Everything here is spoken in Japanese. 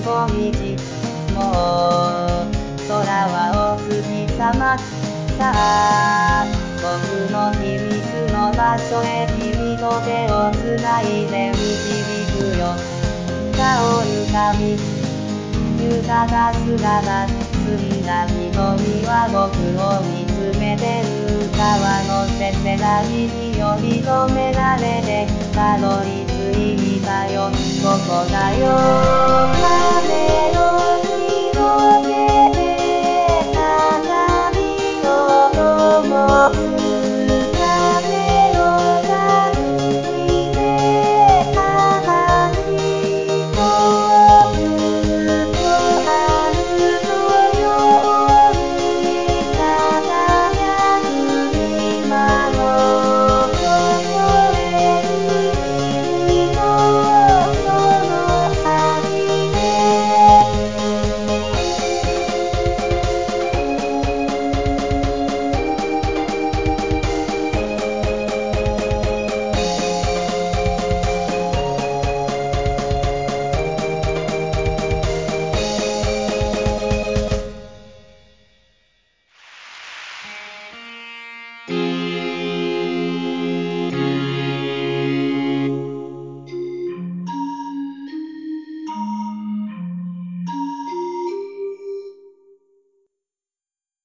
小道。もう空はお月様。さあ僕の秘密の場所へ君と手をつないで導くよ。顔浮かび豊か姿澄んだ瞳は僕を見つめてる。川のせせらぎに呼び止められてたどり着いたよ。ここだよ